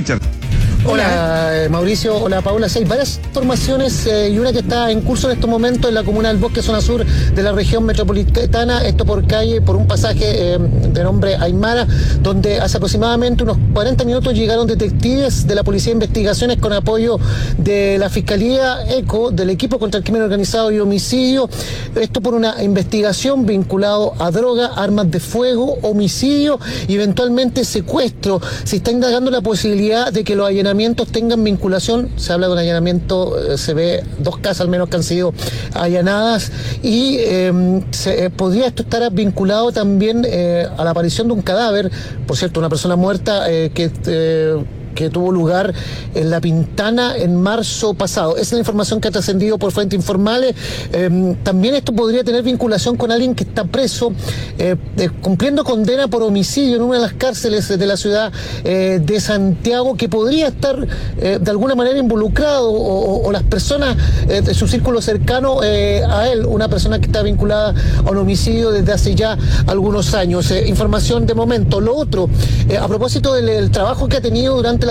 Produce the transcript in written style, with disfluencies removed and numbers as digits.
Hola Mauricio, hola Paula. Sí, hay varias informaciones y una que está en curso en estos momentos en la comuna del Bosque, zona sur de la región metropolitana, esto por un pasaje de nombre Aymara, donde hace aproximadamente unos 40 minutos llegaron detectives de la Policía de Investigaciones con apoyo de la Fiscalía ECO, del Equipo contra el Crimen Organizado y Homicidio, esto por una investigación vinculado a droga, armas de fuego, homicidio y eventualmente secuestro. Se está indagando la posibilidad de que los allanamientos tengan vinculación. Se habla de un allanamiento, se ve 2 casas al menos que han sido allanadas y podría esto estar vinculado también a la aparición de un cadáver, por cierto, una persona muerta que tuvo lugar en La Pintana en marzo pasado. Esa es la información que ha trascendido por fuentes informales. También esto podría tener vinculación con alguien que está preso, cumpliendo condena por homicidio en una de las cárceles de la ciudad de Santiago, que podría estar de alguna manera involucrado o las personas de su círculo cercano a él, una persona que está vinculada a un homicidio desde hace ya algunos años. Información de momento. Lo otro, a propósito del trabajo que ha tenido durante